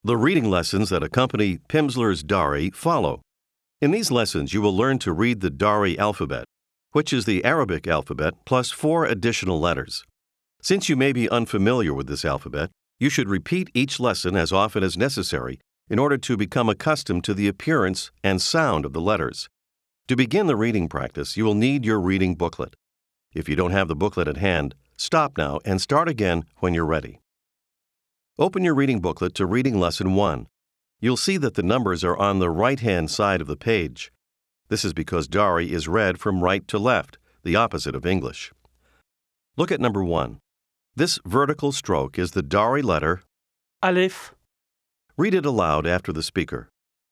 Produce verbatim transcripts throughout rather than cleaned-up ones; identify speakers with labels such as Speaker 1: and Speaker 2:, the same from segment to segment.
Speaker 1: The reading lessons that accompany Pimsleur's Dari follow. In these lessons, you will learn to read the Dari alphabet, which is the Arabic alphabet plus four additional letters. Since you may be unfamiliar with this alphabet, you should repeat each lesson as often as necessary in order to become accustomed to the appearance and sound of the letters. To begin the reading practice, you will need your reading booklet. If you don't have the booklet at hand, stop now and start again when you're ready. Open your reading booklet to Reading Lesson one. You'll see that the numbers are on the right-hand side of the page. This is because Dari is read from right to left, the opposite of English. Look at number one. This vertical stroke is the Dari letter
Speaker 2: Alif,
Speaker 1: Read it aloud after the speaker.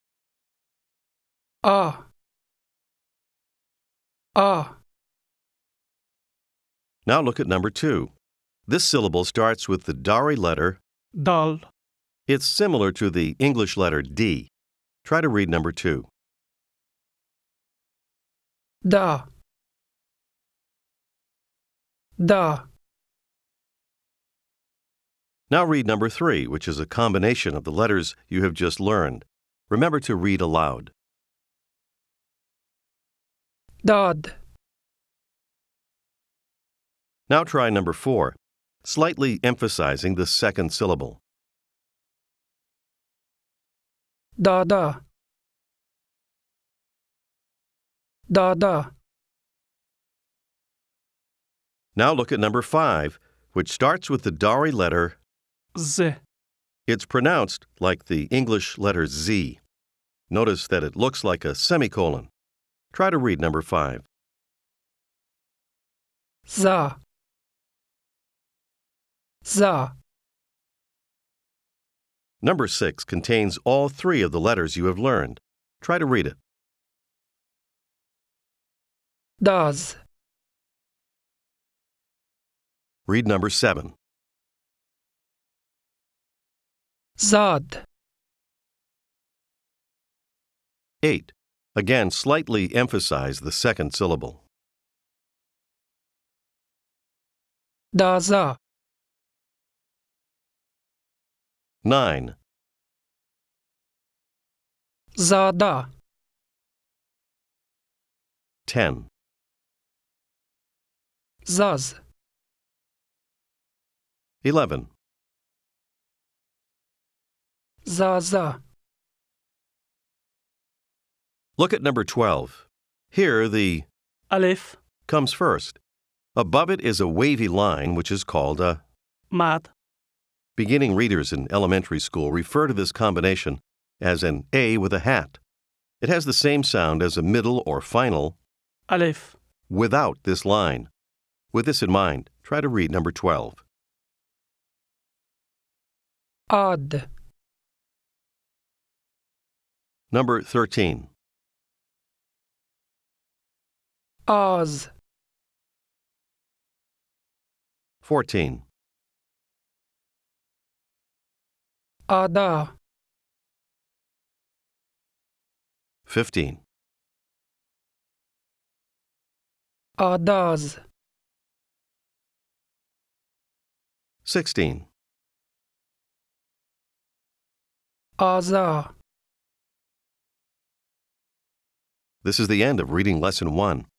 Speaker 2: A, A,
Speaker 1: Now look at number two. This syllable starts with the Dari letter.
Speaker 2: Dal,
Speaker 1: It's similar to the English letter D. Try to read number two.
Speaker 2: Da, Da,
Speaker 1: Now read number three, which is a combination of the letters you have just learned. Remember to read aloud.
Speaker 2: Dad,
Speaker 1: Now try number four, slightly emphasizing the second syllable.
Speaker 2: Dada, Dada,
Speaker 1: Now look at number five, which starts with the Dari letter.
Speaker 2: Z,
Speaker 1: It's pronounced like the English letter Z. Notice that it looks like a semicolon. Try to read number five.
Speaker 2: Za, Za,
Speaker 1: Number six contains all three of the letters you have learned. Try to read it.
Speaker 2: Daz,
Speaker 1: Read number seven.
Speaker 2: Zad,
Speaker 1: Eight. Again, slightly emphasize the second syllable.
Speaker 2: Daza,
Speaker 1: Nine.
Speaker 2: Zada,
Speaker 1: Ten.
Speaker 2: Zaz,
Speaker 1: Eleven.
Speaker 2: Zaza,
Speaker 1: Look at number twelve. Here, the
Speaker 2: Alif,
Speaker 1: comes first. Above it is a wavy line, which is called a.
Speaker 2: Mad,
Speaker 1: Beginning readers in elementary school refer to this combination as an A with a hat. It has the same sound as a middle or final
Speaker 2: Alif,
Speaker 1: without this line. With this in mind, try to read number twelve.
Speaker 2: Ad,
Speaker 1: Number thirteen.
Speaker 2: Az,
Speaker 1: Fourteen.
Speaker 2: Ada,
Speaker 1: Fifteen.
Speaker 2: Adaz,
Speaker 1: Sixteen.
Speaker 2: Aza.
Speaker 1: This is the end of reading lesson one.